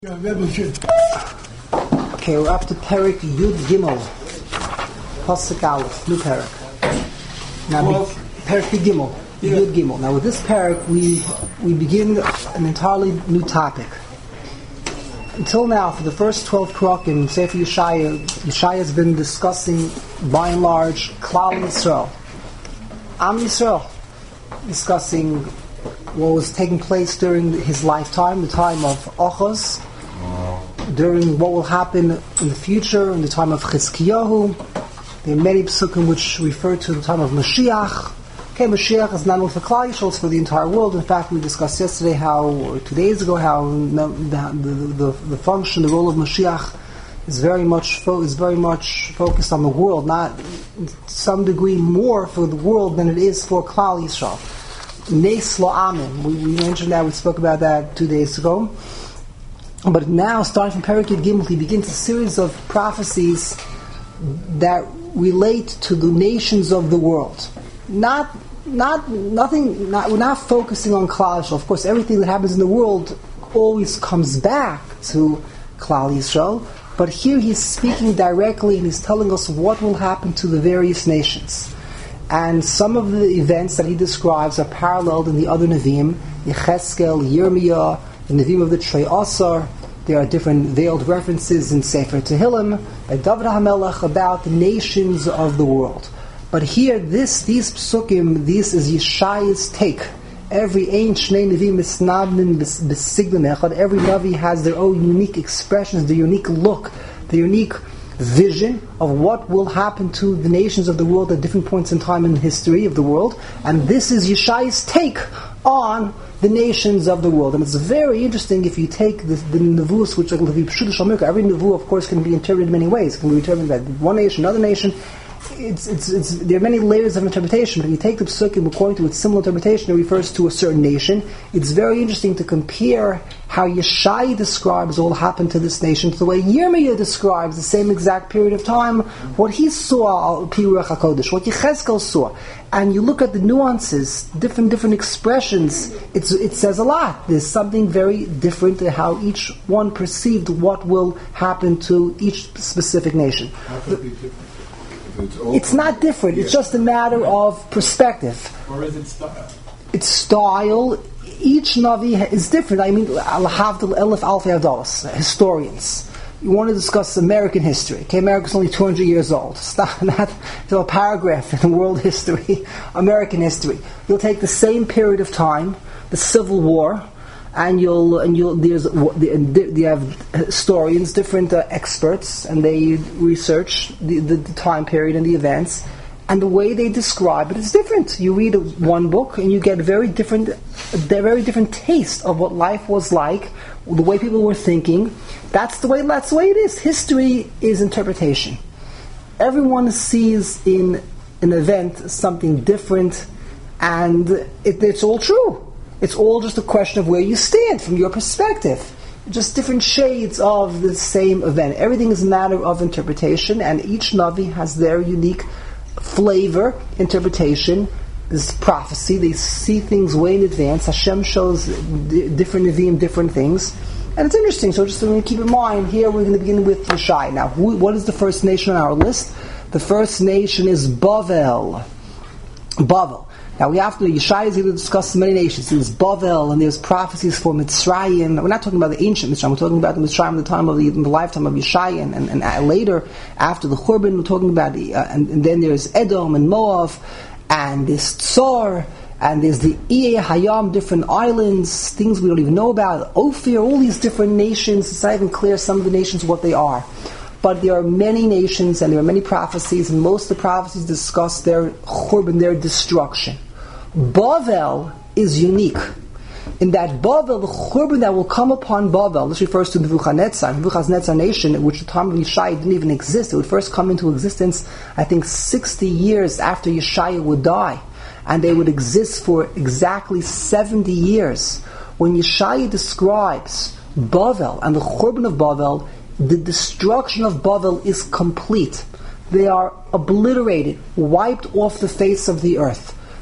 Okay, we're up to Perek Yud Gimel, Pasuk Aleph, new Perek. Now, Perek Yud Gimel, Yud Gimel. Now, with this Perek, we begin an entirely new topic. Until now, for the first 12 Parakim, Sefer Yeshaya has been discussing, by and large, Klal Yisrael, Am Yisrael, discussing what was taking place during his lifetime, the time of Ochos, during what will happen in the future, in the time of Chizkiyahu. There are many psukim which refer to the time of Mashiach. Okay, Mashiach is not only for Klal Yisrael, it's for the entire world. In fact, we discussed yesterday or 2 days ago, how the function, the role of Mashiach is very much focused on the world, not to some degree more for the world than it is for Klal Yisrael. Nes lo amen. We mentioned that, we spoke about that 2 days ago. But now, starting from Perek Yud Gimel, he begins a series of prophecies that relate to the nations of the world. We're not focusing on Klal Yisrael. Of course, everything that happens in the world always comes back to Klal Yisrael. But here he's speaking directly and he's telling us what will happen to the various nations. And some of the events that he describes are paralleled in the other Nevi'im, Yecheskel, Yirmiyah, the Nevi'im of the Trei Asar. There are different veiled references in Sefer Tehillim by David HaMelech about the nations of the world. But here, these psukim, this is Yeshaya's take. Every ancient Nevi'im is nabnin b'siglim echad. Every Navi has their own unique expressions, their unique look, their unique vision of what will happen to the nations of the world at different points in time in the history of the world. And this is Yeshaya's take on the nations of the world. And it's very interesting if you take the nevuos, which are going to be pshuta shalmika. Every nevuah, of course, can be interpreted in many ways. It can be interpreted by one nation, another nation. There are many layers of interpretation. But if you take the psukim according to its similar interpretation, it refers to a certain nation. It's very interesting to compare how Yeshaya describes what will happen to this nation to the way Yirmiyah describes the same exact period of time, what he saw, Piruach HaKodesh, what Yecheskel saw. And you look at the nuances, different expressions, it says a lot. There's something very different to how each one perceived what will happen to each specific nation. How could it be different? It's not different. Yeah. It's just a matter of perspective. Or is it style? It's style. Each Navi is different. I mean, Al-Havdil Elif Alfei Adalas, historians. You want to discuss American history. Okay, America's only 200 years old. Stop not to a paragraph in world history, American history. You'll take the same period of time, the Civil War, and you have historians, different experts, and they research the time period and the events, and the way they describe it is different. You read one book and you get a very different taste of what life was like, the way people were thinking. That's the way it is. History is interpretation. Everyone sees in an event something different, and it's all true. It's all just a question of where you stand from your perspective. Just different shades of the same event. Everything is a matter of interpretation, and each Navi has their unique flavor, interpretation. This prophecy, they see things way in advance. Hashem shows different Nevi'im different things. And it's interesting, so just to keep in mind, here we're going to begin with Yeshaya. Now, what is the first nation on our list? The first nation is Bavel. Bavel. Now Yeshaya is going to discuss many nations. There's Bavel, and there's prophecies for Mitzrayim. We're not talking about the ancient Mitzrayim. We're talking about the Mitzrayim in the lifetime of Yeshaya, and later, after the Churban, we're talking about and then there's Edom and Moab, and there's Tzor, and there's the Iye Hayam, different islands, things we don't even know about, Ophir, all these different nations. It's not even clear some of the nations what they are. But there are many nations and there are many prophecies, and most of the prophecies discuss their Churban, their destruction. Bavel is unique in that Bavel, the Churban that will come upon Bavel, this refers to Nebuchadnezzar nation, which at the time of Yeshaya didn't even exist. It would first come into existence, I think, 60 years after Yeshaya would die. And they would exist for exactly 70 years. When Yeshaya describes Bavel and the Churban of Bavel, the destruction of Bavel is complete. They are obliterated, wiped off the face of the earth.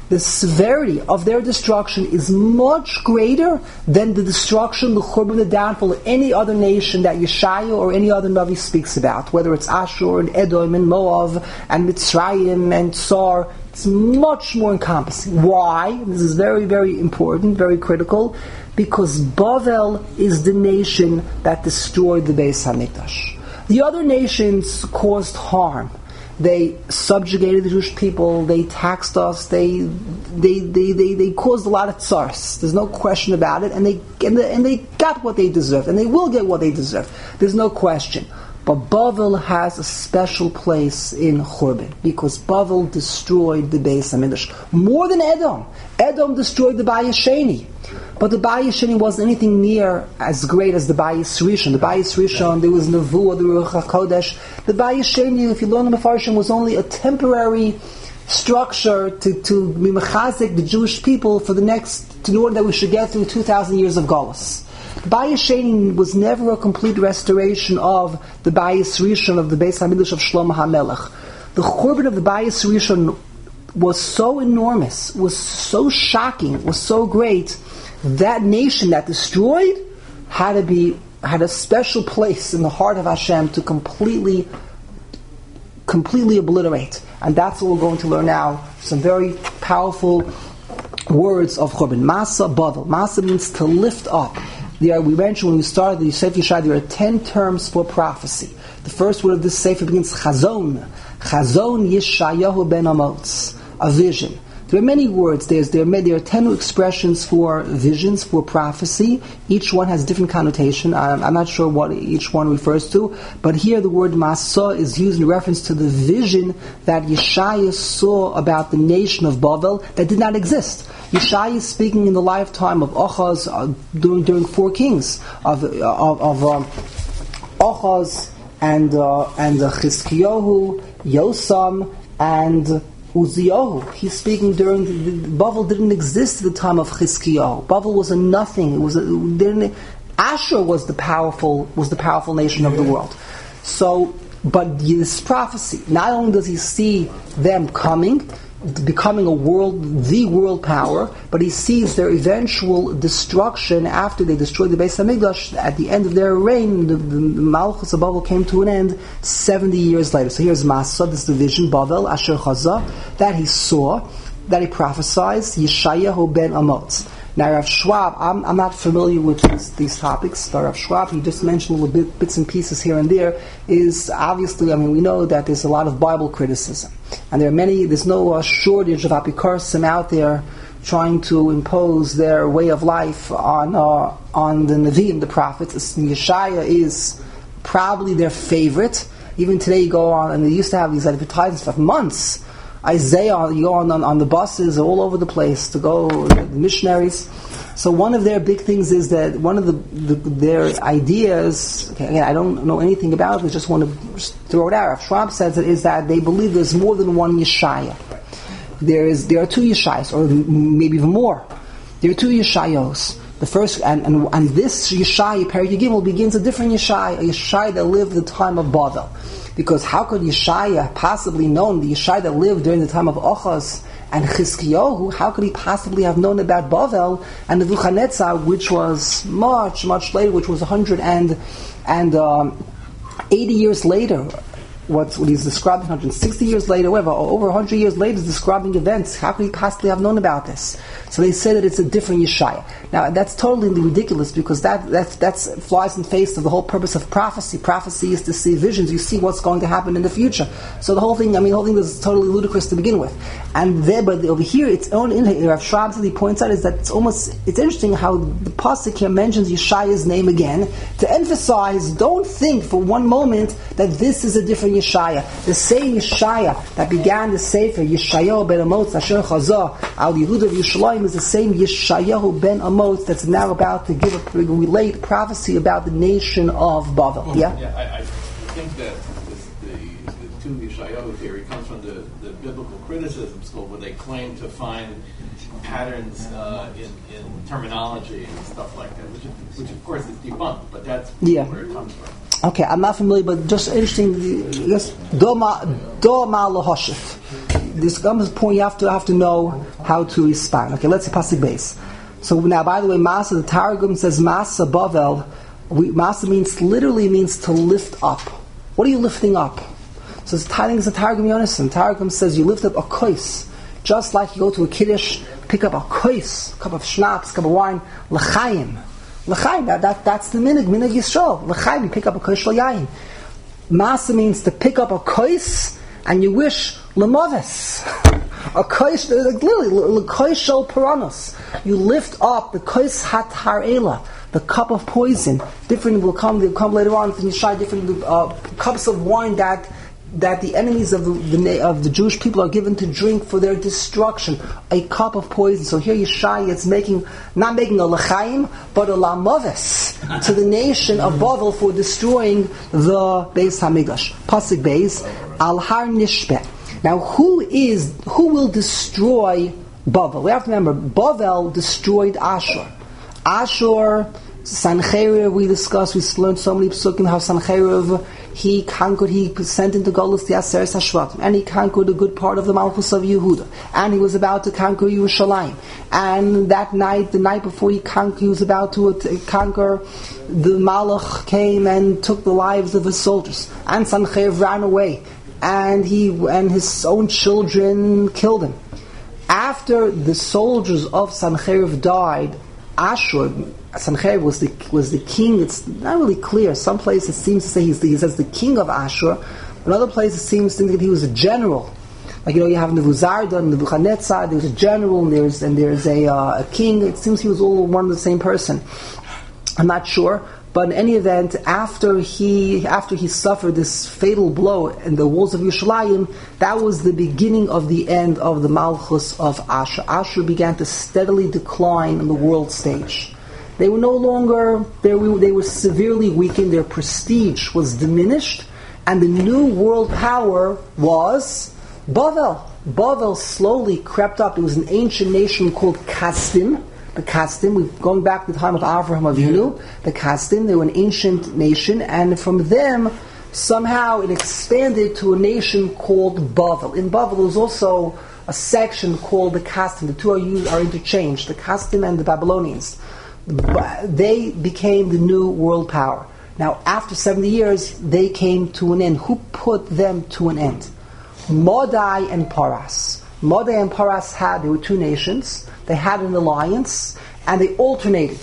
the severity of their destruction is much greater than the destruction, the churban, the downfall of any other nation that Yeshaya or any other Navi speaks about, whether it's Ashur and Edom and Moab and Mitzrayim and Tsar. It's much more encompassing. Why? This is very, very important, very critical, because Bavel is the nation that destroyed the Beis HaMikdash. The other nations caused harm. They subjugated the Jewish people. They taxed us. They caused a lot of tsars. There's no question about it. And they got what they deserved, and they will get what they deserve. There's no question. But Bavel has a special place in Churban because Bavel destroyed the Beis HaMikdash more than Edom. Edom destroyed the Bayis Sheni. But the Bayis Sheni wasn't anything near as great as the Bayis Rishon. The Bayis Rishon, there was Nevuah, the Ruach HaKodesh. The Bayis Sheni, if you learn the Mefarshim, was only a temporary structure to be mechazik the Jewish people for in order that we should get through 2,000 years of Golus. The Bayis Sheni was never a complete restoration of the Bayis Rishon, of the Beis HaMikdash of Shlomo HaMelech. The Churban of the Bayis Rishon was so enormous, was so shocking, was so great. That nation that destroyed had a special place in the heart of Hashem to completely obliterate. And that's what we're going to learn now. Some very powerful words of Churban. Masa Bavel. Masa means to lift up. We mentioned when we started the Sefer Yeshaya, there are 10 terms for prophecy. The first word of this Sefer begins Chazon. Chazon Yeshayahu ben Amoz. A vision. There are many words. There are 10 expressions for visions, for prophecy. Each one has different connotation. I'm not sure what each one refers to, but here the word Masa is used in reference to the vision that Yeshaya saw about the nation of Bavel that did not exist. Yeshaya is speaking in the lifetime of Achaz during 4 kings of Achaz and Chizkiyahu, Yosam, and Uziyahu. He's speaking during Bavel didn't exist at the time of Chizkiyahu. Bavel was a nothing. Ashur was the powerful nation of the world. So, but this prophecy, not only does he see them becoming the world power, but he sees their eventual destruction after they destroyed the Beis HaMikdash. At the end of their reign, the Malchus of Bavel came to an end 70 years later. So here's Masa, this division, Bavel, Asher Chazah, that he saw, that he prophesied, Yeshayahu ben Amoz. Now Rav Schwab, I'm not familiar with these topics, but Rav Schwab, he just mentioned little bits and pieces here and there, is obviously, we know that there's a lot of Bible criticism. And there's no shortage of apikorasim out there trying to impose their way of life on the Nevi'im, the prophets. Yeshaya is probably their favorite. Even today you go on, and they used to have these advertisements for months. Isaiah, you go on the buses all over the place to go, the missionaries. So one of their big things is that one of their ideas, again, I don't know anything about it, I just want to just throw it out. Rav Schwab says it is that they believe there's more than one Yeshaya. There are 2 Yeshayas, or maybe even more. There are 2 Yeshayos. The first, and this Yeshaya, Perek Gimel, begins a different Yeshaya, a Yeshaya that lived the time of Bavel. Because how could Yeshaya possibly known, the Yeshaya that lived during the time of Achaz and Chizkiyahu, how could he possibly have known about Bavel and Nebuchadnezzar, which was much, much later, which was 180 years later? What he's describing 160 years later, whatever, over 100 years later, is describing events. How could he possibly have known about this? So they say that it's a different Yeshaya. Now that's totally ridiculous because that flies in the face of the whole purpose of prophecy. Prophecy is to see visions. You see what's going to happen in the future. So the whole thing is totally ludicrous to begin with. And there, but over here, its own in Rav Schwab he points out is that it's interesting how the pasuk here mentions Yeshaya's name again to emphasize. Don't think for one moment that this is a different Yeshaya. The same Yeshaya that began the Sefer, Yeshayahu ben Amoz, Asher Chazah, Al Yehuda of Yerushalayim, is the same Yeshayahu ben Amoz that's now about to relate prophecy about the nation of Bavel. Yeah, I think that the 2 Yeshayahu theory comes from the biblical criticism school, where they claim to find patterns in terminology and stuff like that, which of course is debunked, but that's where it comes from. Okay, I'm not familiar, but just interesting. Yes, Doma Lahoshif. this comes a point you have to know how to respond. Okay, let's see pasuk base. So now, by the way, Masa, the Targum says Masa Bavel. Masa literally means to lift up. What are you lifting up? So it's a Targum Yonason. Targum says you lift up a kois. Just like you go to a kiddush, pick up a kois, cup of schnapps, cup of wine, l'chaim. L'chaim, that's the minhag Yisrael. L'chaim, you pick up a kois l'yayin. Masa means to pick up a kois, and you wish l'moves. A kois, literally, l'kois shel paranos. You lift up the kois hatar ela, the cup of poison. Different will come later on from Yishai. Different cups of wine that the enemies of the Jewish people are given to drink for their destruction. A cup of poison. So here Yishai is not making a l'chaim, but a lamoves to the nation of Bavel for destroying the Beis Hamikdash. Pasuk Beis al har nishpeh. Now, who will destroy Bavel? We have to remember, Bavel destroyed Ashur. Ashur, Sancheriv, we learned so many psukim how Sancheriv, he sent into Golus the Aseret HaShvatim, and he conquered a good part of the Malchus of Yehuda, and he was about to conquer Yerushalayim. And that night, the night before he was about to conquer, the Malach came and took the lives of his soldiers, and Sancheriv ran away. And his own children killed him. After the soldiers of Sancheriv died, Sancheriv was the king. It's not really clear. Some places it seems to say he says the king of Ashur. In other places it seems to think that he was a general. Like you have Nebuzaradan, Nebuchadnezzar. There's a general, and there's a king. It seems he was all one and the same person. I'm not sure. But in any event, after he suffered this fatal blow in the walls of Yerushalayim, that was the beginning of the end of the Malchus of Ashur. Ashur began to steadily decline on the world stage. They were no longer, they were severely weakened, their prestige was diminished, and the new world power was Bavel. Bavel slowly crept up. It was an ancient nation called Kasdim. The Kasdim, going back to the time of Avraham Avinu, the Kasdim, they were an ancient nation, and from them, somehow it expanded to a nation called Bavel. In Bavel, there was also a section called the Kasdim. The two are interchanged, the Kasdim and the Babylonians. They became the new world power. Now, after 70 years, they came to an end. Who put them to an end? Madai and Paras. Madai and Paras there were two nations. They had an alliance, and they alternated.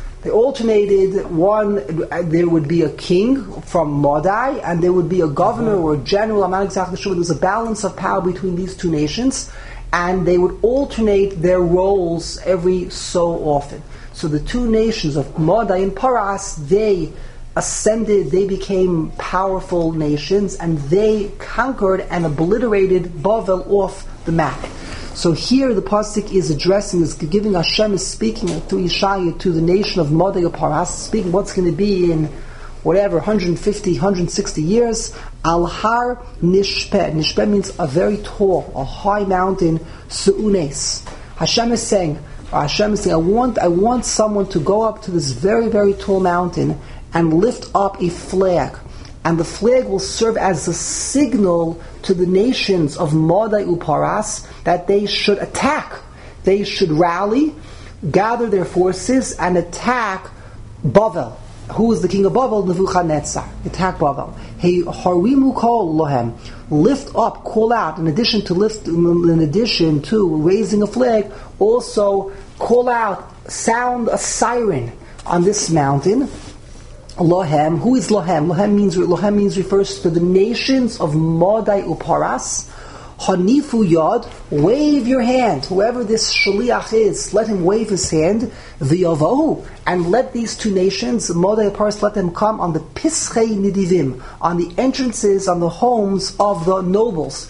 One, there would be a king from Madai, and there would be a governor or a general. I'm not exactly sure. There was a balance of power between these two nations, and they would alternate their roles every so often. So the two nations of Madai and Paras, they ascended, they became powerful nations, and they conquered and obliterated Bavel off the map. So here the pasuk is giving Hashem is speaking through Yeshaya to the nation of Madai and Paras, speaking what's going to be in 150, 160 years. Al har nishpeh. Nishpeh means a very tall, a high mountain. Su'unes. Hashem is saying, I want someone to go up to this very, very tall mountain and lift up a flag. And the flag will serve as a signal to the nations of Madai and Paras that they should attack. They should rally, gather their forces, and attack Bavel. Who is the king of Bavel? Nebuchadnezzar. Attack Bavel. Hey, harimu kol lohem. Lift up, call out. In addition to raising a flag, also call out, sound a siren on this mountain. Lohem. Who is Lohem? Lohem means refers to the nations of Madai and Paras. Hanifu yad, wave your hand. Whoever this shaliach is, let him wave his hand. V'yavahu, and let these two nations, Madai and Paras, let them come on the pischei nidivim, on the entrances, on the homes of the nobles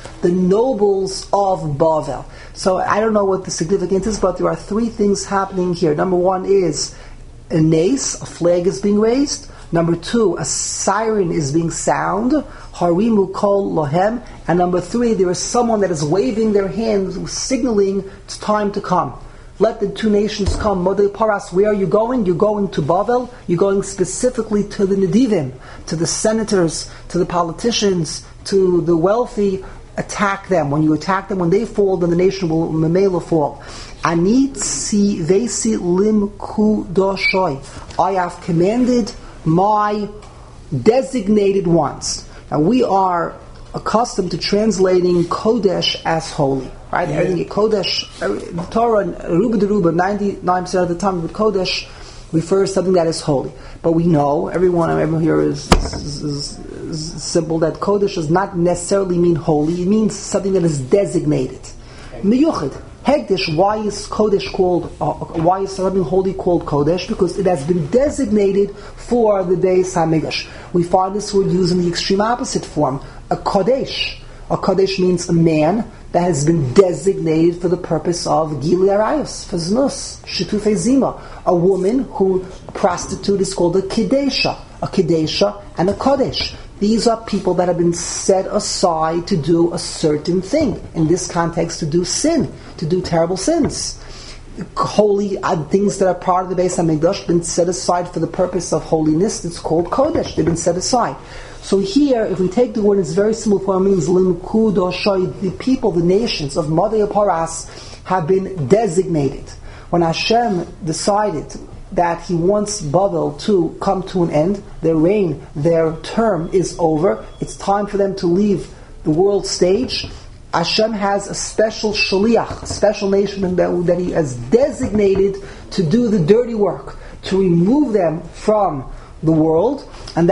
of Bavel. So I don't know what the significance is, but there are three things happening here. Number one is a nace, a flag is being raised. Number two, a siren is being sounded. Harimu kol lohem. And number three, there is someone that is waving their hands, signaling it's time to come. Let the two nations come. Madai Paras, where are you going? You're going to Bavel. You're going specifically to the Nedivim, to the senators, to the politicians, to the wealthy attack them, when they fall, then the nation will memela fall. Anitzi vesi lim kudoshoi. I have commanded my designated ones. Now we are accustomed to translating Kodesh as holy, right? Yeah. Everything Kodesh, the Torah, Ruba de Ruba, 99% of the time with Kodesh refers to something that is holy. But we know, everyone here is simple, that Kodesh does not necessarily mean holy. It means something that is designated. Miyuchid. Hegdish, why is something holy called Kodesh? Because it has been designated for the Beis HaMikdash. We find this word used in the extreme opposite form, a Kodesh. A Kodesh means a man that has been designated for the purpose of Gilui Arayos, for Znus, Shitufei Zima. A woman a prostitute is called a Kedesha and a Kodesh. These are people that have been set aside to do a certain thing. In this context, to do sin, to do terrible sins. Holy things that are part of the Beis HaMikdash have been set aside for the purpose of holiness. It's called Kodesh. They've been set aside. So here, if we take the word in its very simple form, it means Limkud or Shoy, the people, the nations of Madei Paras have been designated. When Hashem decided that He wants Babel to come to an end, their reign, their term is over, it's time for them to leave the world stage, Hashem has a special shaliach, a special nation that He has designated to do the dirty work, to remove them from the world, and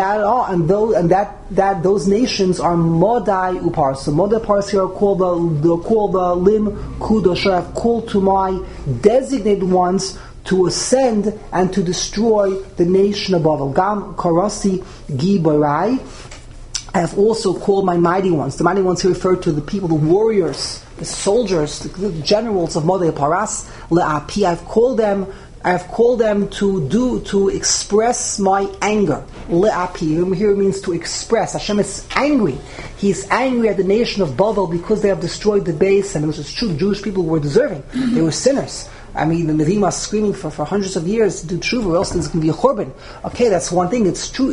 those nations are Modai Upar. So Modai Upar here are called the Lim Kudosh, have called to my designated ones to ascend and to destroy the nation of Babel. Gam Karasi Gibarai. I have also called my mighty ones. The mighty ones here refer to the people, the warriors, the soldiers, the generals of Modei Paras. Le'api. I have called them to express my anger. Le'api. Here it means to express. Hashem is angry. He is angry at the nation of Babel because they have destroyed the base, and it was true. The Jewish people were deserving. They were sinners. I mean, the Nevi'im are screaming for hundreds of years to do tshuva, or else there's going to be a churban. Okay, that's one thing. It's true.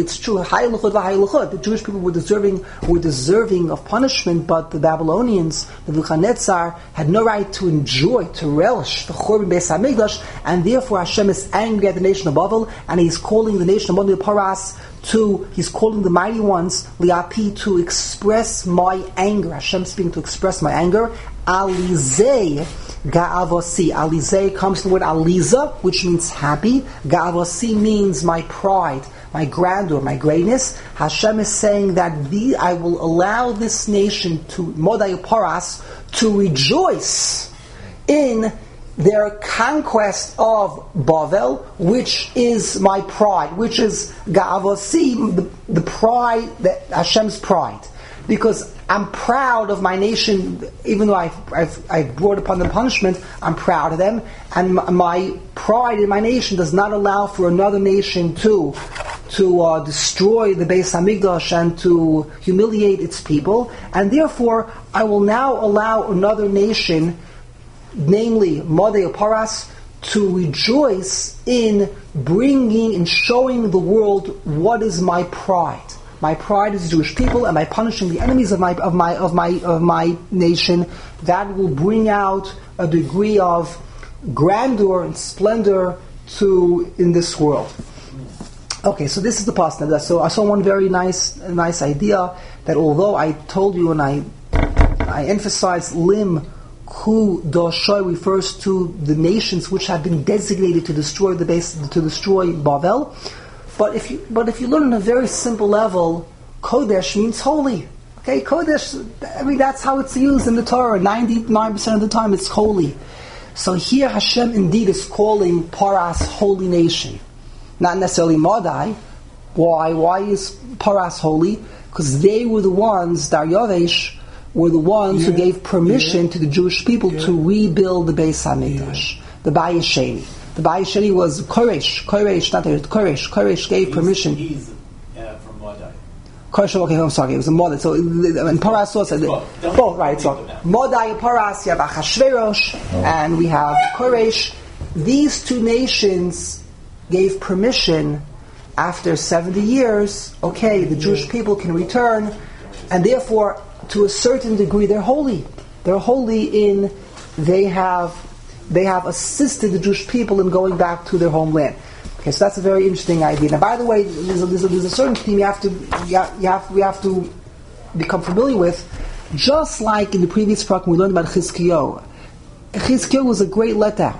The Jewish people were deserving of punishment, but the Babylonians, the Nebuchadnezzar, had no right to enjoy, to relish the churban Beis HaMikdash, and therefore Hashem is angry at the nation of Babel, and He's calling the nation of Modei Paras He's calling the mighty ones, Liapi, to express my anger. Hashem speaking to express my anger. Alizei Ga'avosi. Alizei comes from the word Aliza, which means happy. Ga'avosi means my pride, my grandeur, my greatness. Hashem is saying that I will allow this nation, to Modei Paras, to rejoice in their conquest of Bavel, which is my pride, which is Ga'avosi, the pride, that Hashem's pride. Because I'm proud of my nation, even though I've brought upon them punishment, I'm proud of them, and my pride in my nation does not allow for another nation to destroy the Beis HaMikdash and to humiliate its people, and therefore I will now allow another nation, namely Modei Paras, to rejoice in bringing and showing the world what is my pride. My pride is the Jewish people, and by punishing the enemies of my nation, that will bring out a degree of grandeur and splendor in this world. Okay, so this is the pasuk. So I saw one very nice idea, that although I told you and I emphasized Lim Ku Doshoy refers to the nations which have been designated to destroy Bavel. But if you learn on a very simple level, Kodesh means holy. Okay, Kodesh, that's how it's used in the Torah. 99% of the time it's holy. So here Hashem indeed is calling Paras holy nation. Not necessarily Modai. Why? Why is Paras holy? Because they were the ones, Daryavesh, were the ones who gave permission to the Jewish people to rebuild the Beis HaMikdash. The Bayis Sheni. The Bayis Sheni was Koresh, gave permission. He's from Modai. Koresh, okay, I'm sorry, it was a Modai. So, and Paras also, both, right, so, Modai, Paras, you have Achashverosh, and we have Koresh. These two nations gave permission after 70 years, okay, the Jewish people can return, and therefore, to a certain degree, they're holy. They're holy in they have assisted the Jewish people in going back to their homeland. Okay, so that's a very interesting idea. Now, by the way, there's a certain theme we have to become familiar with. Just like in the previous program we learned about Chizkiyahu. Chizkiyahu was a great letdown.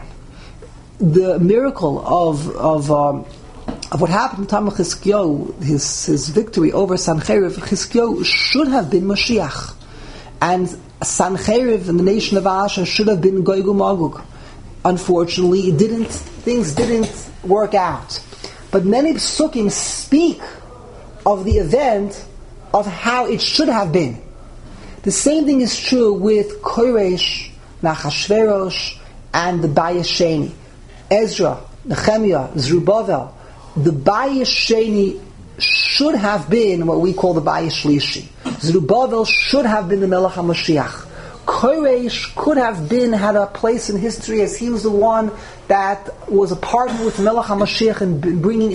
The miracle of what happened in the time of Chizkiyahu, his victory over Sancheriv, Chizkiyahu should have been Mashiach. And Sancheriv and the nation of Asher should have been Gog Magog. Unfortunately, things didn't work out. But many psukim speak of the event of how it should have been. The same thing is true with Koresh, Nachashverosh, and the Bayis Sheni. Ezra, Nehemiah, Zerubbabel. The Bayis Sheni should have been what we call the Bayis Shlishi. Zerubbabel should have been the Melech HaMashiach. Koresh could have had a place in history as he was the one that was a partner with Melech HaMashiach in bringing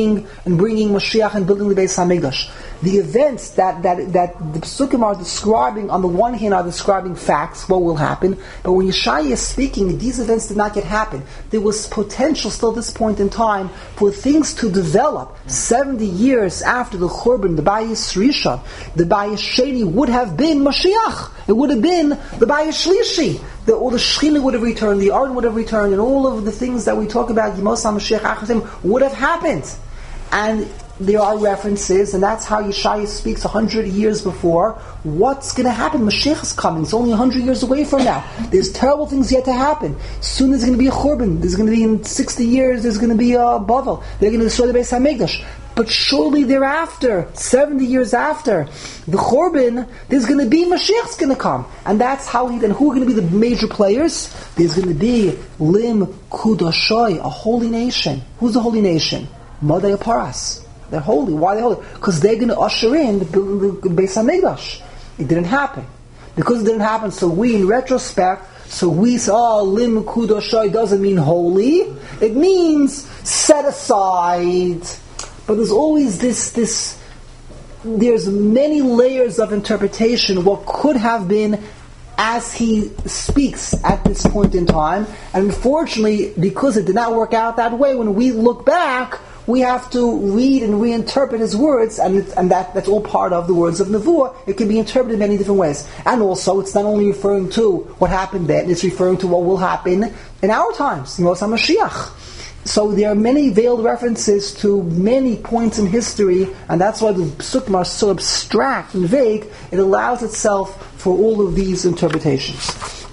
Mashiach and building the Beis HaMikdash. The events that the Psukim are describing, on the one hand, are describing facts, what will happen, but when Yeshaya is speaking, these events did not yet happen. There was potential still at this point in time for things to develop. 70 years after the Churban, the Bayis Rishon, the Bayis Sheni would have been Mashiach. It would have been the Bayis Shlishi. All the Shechina would have returned, the Arden would have returned, and all of the things that we talk about, Yemos HaMashiach Achazim, would have happened. And there are references, and that's how Yeshaya speaks 100 years before. What's going to happen? Mashiach is coming. It's only 100 years away from now. There's terrible things yet to happen. Soon there's going to be a Churban. There's going to be, in 60 years, there's going to be a Bavel. They're going to destroy the Beis HaMikdash. But surely thereafter, 70 years after the Churban, there's going to be Mashiach's going to come. And that's how then who are going to be the major players? There's going to be Lim Kudashoy, a holy nation. Who's the holy nation? Modai Paras. They're holy. Why are they holy? Because they're going to usher in the Beis HaMikdash. It didn't happen. Because it didn't happen, so we, in retrospect, we say, Lim Kudashoy doesn't mean holy. It means set aside. But there's always this there's many layers of interpretation, what could have been as he speaks at this point in time. And unfortunately, because it did not work out that way, when we look back, we have to read and reinterpret his words, and that's all part of the words of Nevuah. It can be interpreted in many different ways. And also, it's not only referring to what happened then, it's referring to what will happen in our times, Yemos HaMashiach. So there are many veiled references to many points in history, and that's why the Psukim are so abstract and vague. It allows itself for all of these interpretations.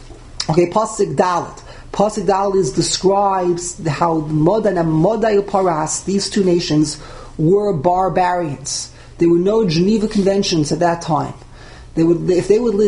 Okay, Pasuk Dalet. Pasuk Dalet describes how Modan and Modai Paras, these two nations, were barbarians. There were no Geneva Conventions at that time. They would read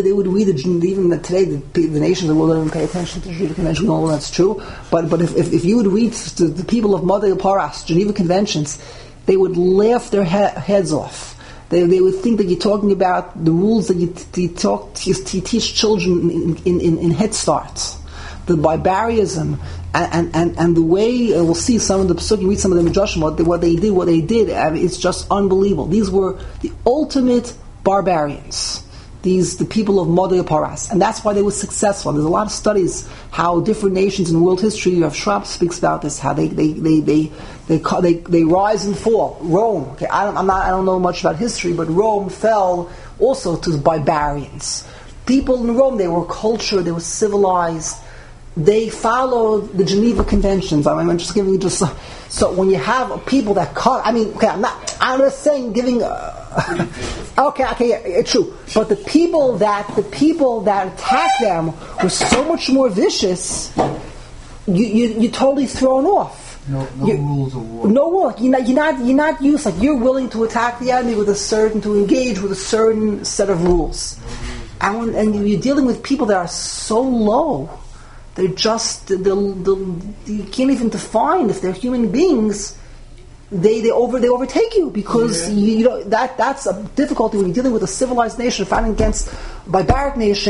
even today. The nations of the world don't even pay attention to Geneva Convention. All that's true. But if you would read the people of Modai Paras, Geneva Conventions, they would laugh their heads off. They would think that you're talking about the rules that you teach children in Head Starts. The barbarism and the way we'll see some of the Pesukim, read some of the Midrashim, what they did. It's just unbelievable. These were the ultimate barbarians. The people of Modai Paras, and that's why they were successful. There's a lot of studies how different nations in world history. Rav Schwab speaks about this, how they rise and fall. Rome, okay, I don't know much about history, but Rome fell also to barbarians. People in Rome, they were cultured, they were civilized. They followed the Geneva Conventions. I'm just giving you just so when you have people that cut. I'm just saying giving. Okay, true. But the people that attacked them were so much more vicious. You're totally thrown off. No rules of war. No war. You're not used. Like you're willing to attack the enemy to engage with a certain set of rules. And you're dealing with people that are so low. They're just you can't even define if they're human beings. They overtake you because that's a difficulty when you're dealing with a civilized nation fighting against a barbaric nation.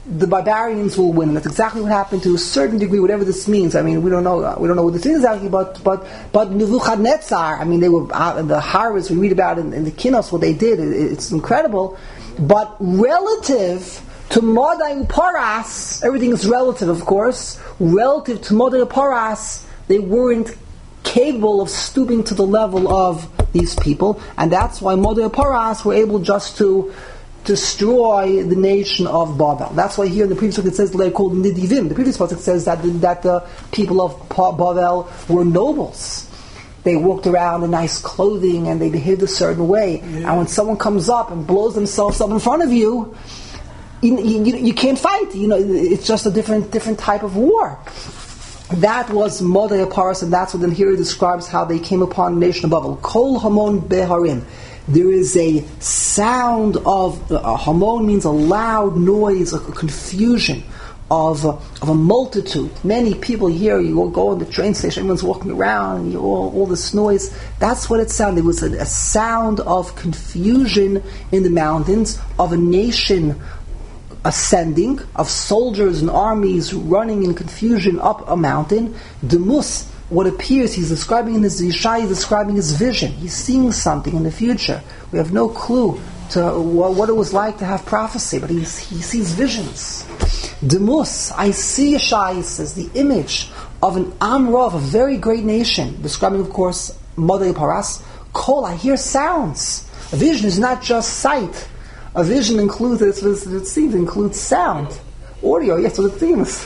the barbarians will win. And that's exactly what happened to a certain degree, whatever this means. I mean, we don't know what this is exactly, but Nebuchadnezzar, I mean, they were out in the horrors we read about in the Kinos, what they did, it's incredible. But relative to Modai Paras, everything is relative, of course. Relative to Modai Paras, they weren't capable of stooping to the level of these people, and that's why Modai Paras were able just to destroy the nation of Babel. That's why here in the previous book it says they're called Nidivim. The previous book it says that the people of Babel were nobles. They walked around in nice clothing and they behaved a certain way. Yeah. And when someone comes up and blows themselves up in front of you, you can't fight. It's just a different type of war. That was Modai Paras, and that's what then here he describes how they came upon the nation of Babel. Kol Hamon Beharim. There is a sound of Hamon means a loud noise, a confusion of a multitude. Many people here. You go on the train station, everyone's walking around, and all this noise. That's what it sounded. It was a sound of confusion in the mountains of a nation ascending, of soldiers and armies running in confusion up a mountain. Demus, what appears, he's describing in his Yishai, he's describing his vision. He's seeing something in the future. We have no clue to what it was like to have prophecy, but he sees visions. Demus, I see, Yishai says, the image of an Amra, of a very great nation, describing, of course, Modai Paras. Kol, I hear sounds. A vision is not just sight. A vision includes, it seems, includes sound. Audio, yes, what it seems.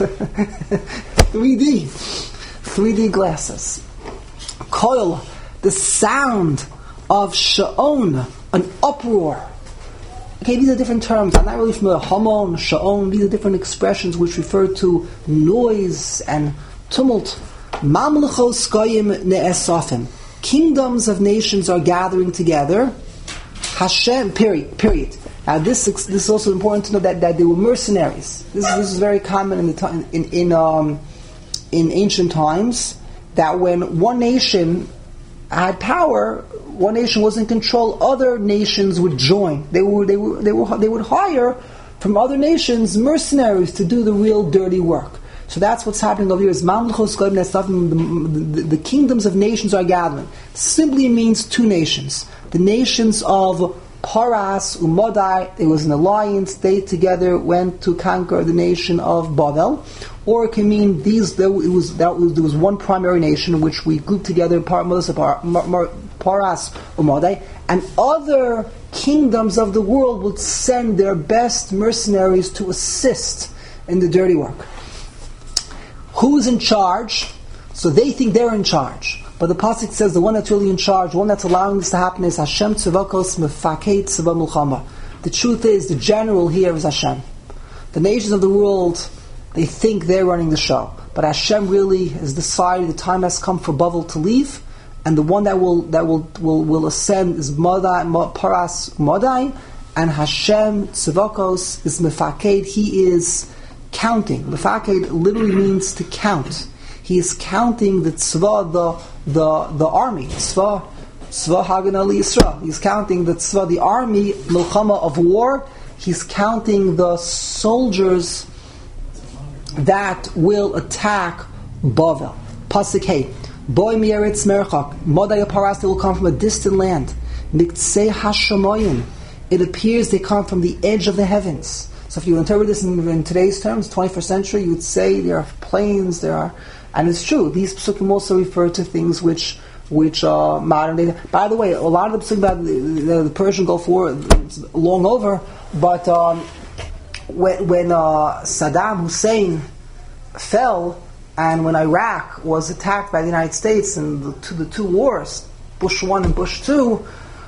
3D glasses. Koil, the sound of sha'on, an uproar. Okay, these are different terms. I'm not really familiar. Hamon, sha'on, these are different expressions which refer to noise and tumult. Mamlechos goyim ne'esafim. Kingdoms of nations are gathering together. Hashem, period. Now, this is also important to know that they were mercenaries. This is very common in ancient times, that when one nation had power, one nation was in control, other nations would join. They would hire from other nations mercenaries to do the real dirty work. So that's what's happening over here. Is the kingdoms of nations are gathering. Simply means two nations. The nations of Paras, Umodai, it was an alliance, they together went to conquer the nation of Babel. Or it can mean there was one primary nation which we grouped together, Paras, Umodai, and other kingdoms of the world would send their best mercenaries to assist in the dirty work. Who's in charge? So they think they're in charge. But the pasuk says the one that's really in charge, the one that's allowing this to happen is Hashem Tzavakos Mefakei Tzava Mulchama. The truth is, the general here is Hashem. The nations of the world, they think they're running the show. But Hashem really has decided the time has come for Babel to leave, and the one that will ascend is Paras Modai, and Hashem Tzavakos is Mefakei. He is counting. Mefakei literally means to count. He is counting the tzva, the army, tzva Haganah Yisrael. He's counting the tzva, the army, milchama of war. He's counting the soldiers that will attack Bavel. Pasuk Hey, boy mieretz merchak, Modai Paras, they will come from a distant land. Miktsei hashamoyim, it appears they come from the edge of the heavens. So if you interpret this in today's terms, 21st century, you would say there are planes, and it's true. These psukim also refer to things which are modern day. By the way, a lot of the psukim about the Persian Gulf War is long over. But when Saddam Hussein fell, and when Iraq was attacked by the United States in the two wars, Bush 1 and Bush 2.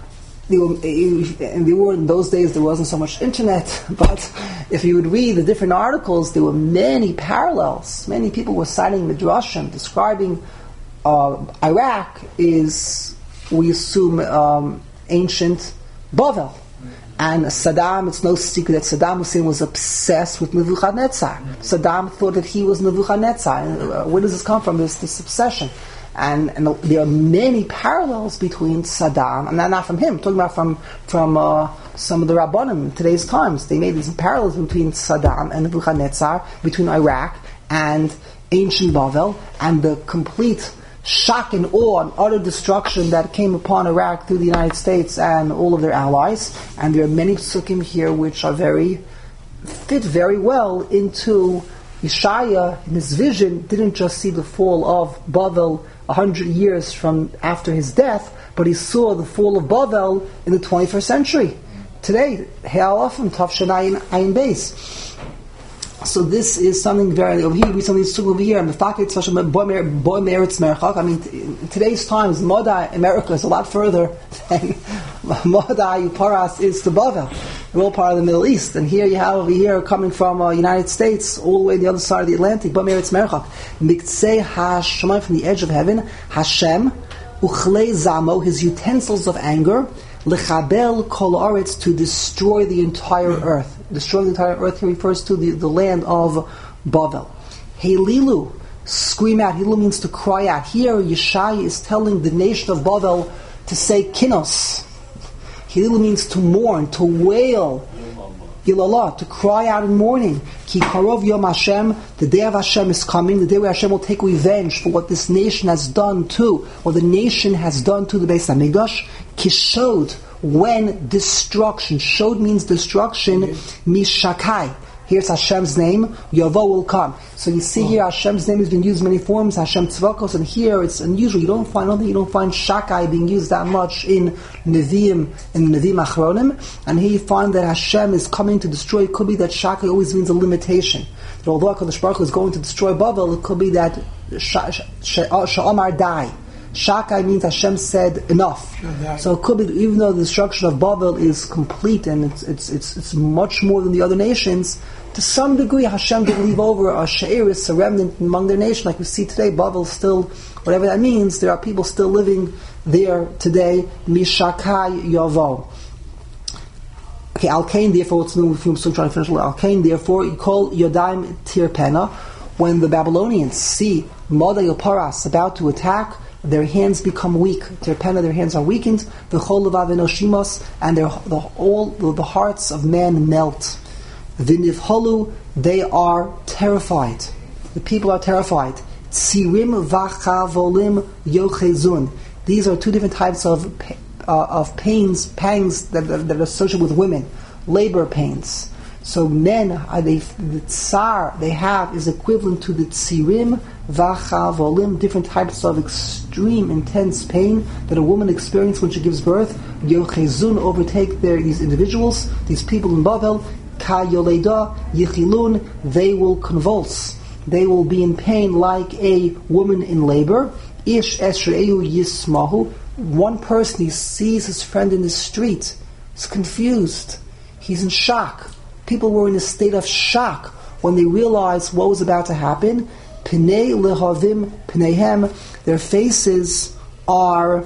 In those days there wasn't so much internet, but if you would read the different articles, there were many parallels. Many people were citing Midrashim describing Iraq is, we assume, ancient Bavel. And Saddam, it's no secret that Saddam Hussein was obsessed with Nebuchadnezzar. Saddam thought that he was Nebuchadnezzar. Where does this come from, this obsession? And there are many parallels between Saddam, and not from him, I'm talking about from some of the Rabbanim in today's times. They made these parallels between Saddam and Nebuchadnezzar, between Iraq and ancient Bavel, and the complete shock and awe and utter destruction that came upon Iraq through the United States and all of their allies. And there are many psukim here which are fit very well into Yeshaya. In his vision, didn't just see the fall of Bavel 100 years from after his death, but he saw the fall of Bavel in the 21st century. Today, He'alafim Tafshan Ayin Beis. So this is something very over here. We something over here. I mean, in today's times, Moda America is a lot further than Moda Paras is to Bavel. We're all part of the Middle East, and here you have over here coming from United States, all the way to the other side of the Atlantic. Bomeretz Merchak, Miktsei Hashemayim, from the edge of heaven, Hashem Uchlei Zamo, his utensils of anger. Lechabel kol aretz, to destroy the entire earth. Destroy the entire earth here refers to the land of Bavel. Helilu, scream out. Helilu means to cry out. Here Yeshai is telling the nation of Bavel to say kinos. Helilu means to mourn, to wail. Ilallah, to cry out in mourning. Ki karov yom Hashem, the day of Hashem is coming, the day where Hashem will take revenge for what this nation has done to, or the nation has done to the Beis HaMikdash. Kishod, when destruction, shod means destruction, mishakai. Here's Hashem's name, Yavo will come. So you see here Hashem's name has been used in many forms, Hashem Tzvakos, and here it's unusual. You don't find Shakai being used that much in Nevi'im, in Nevi'im Achronim, and here you find that Hashem is coming to destroy. It could be that Shakai always means a limitation. That although HaKadosh Baruch Hu is going to destroy Bavel, it could be that Sha'amar die. Shakai means Hashem said enough. So it could be, even though the destruction of Bavel is complete and it's much more than the other nations, to some degree Hashem did leave over a she'eris, a remnant among their nation, like we see today. Bavel still, whatever that means, there are people still living there today. Mishakai Yavo. Okay, Al-Kain, therefore, what's new? We're still trying to finish. Al-Kain, therefore, you call Yodaim Tirpena. When the Babylonians see Moda Yoparas about to attack, their hands become weak. Tirpena, their hands are weakened. The Chol Levav Enoshimos, and the hearts of men melt. V'nivholu, they are terrified. The people are terrified. Tzirim v'chavolim yochezun. These are two different types of pangs that are associated with women. Labor pains. So men, the tsar they have is equivalent to the tzirim v'chavolim, different types of extreme, intense pain that a woman experiences when she gives birth. Yochezun, overtake these individuals, these people in Bavel. Ka yoleda yichilun, they will convulse. They will be in pain like a woman in labor. Ish esreu yismahu. One person, he sees his friend in the street. He's confused. He's in shock. People were in a state of shock when they realized what was about to happen. Pnei lehavim pneihem. Their faces are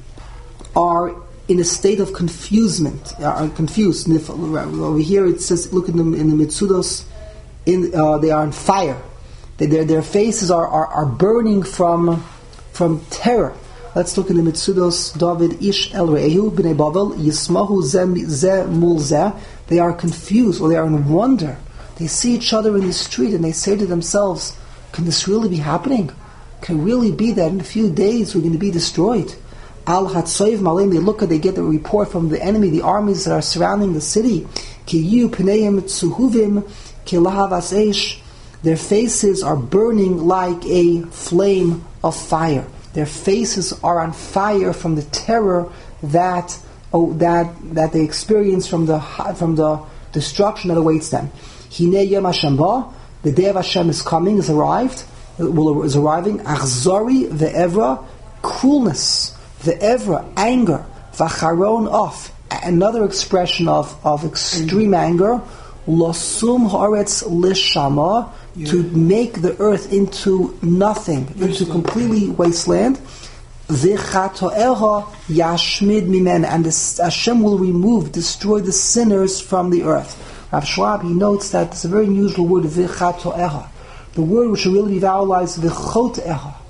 in a state of confusement, are confused. Over here it says, look in the Mitzudos, they are on fire. Their faces are burning from terror. Let's look in the Mitzudos. David Ish El Re'ehu B'nei Bavel Yismahu Zeh Mul Zeh. They are confused, or they are in wonder. They see each other in the street and they say to themselves, can this really be happening? Can it really be that in a few days we're going to be destroyed? Al Hatsoiv Malim, they get the report from the enemy, the armies that are surrounding the city. Ki yu pneim tzuhuvim ki lahavas eish. Their faces are burning like a flame of fire. Their faces are on fire from the terror that they experience from the destruction that awaits them. Hinei Yom Hashem ba, the day of Hashem is coming, is arriving. Achzori ve'evra, cruelness. Ve'evra, anger. V'charon off, another expression of extreme anger. Losum haaretz lishama, to make the earth into nothing, into completely wasteland. V'chatoeha yashmid mimen, and Hashem will destroy the sinners from the earth. Rav Schwab, he notes that it's a very unusual word, v'chatoeha. The word which should really be vowelized, v'choteha.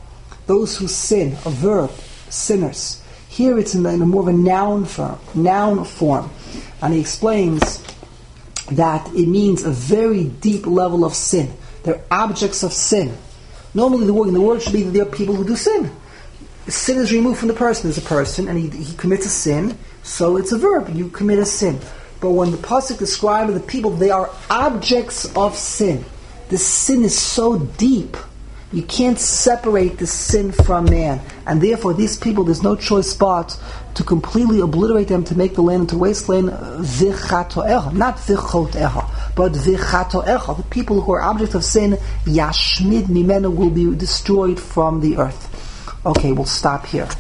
those who sin, a verb, sinners. Here it's in a more of a noun form. And he explains that it means a very deep level of sin. They're objects of sin. Normally in the word should be that there are people who do sin. Sin is removed from the person. There's a person and he commits a sin, so it's a verb. You commit a sin. But when the pasuk describes the people, they are objects of sin. The sin is so deep, you can't separate the sin from man. And therefore these people, there's no choice but to completely obliterate them, to make the land into wasteland. Vichatoecha, not vichotecha, but vichatoecha. The people who are objects of sin, yashmid mimenu, will be destroyed from the earth. Okay, we'll stop here.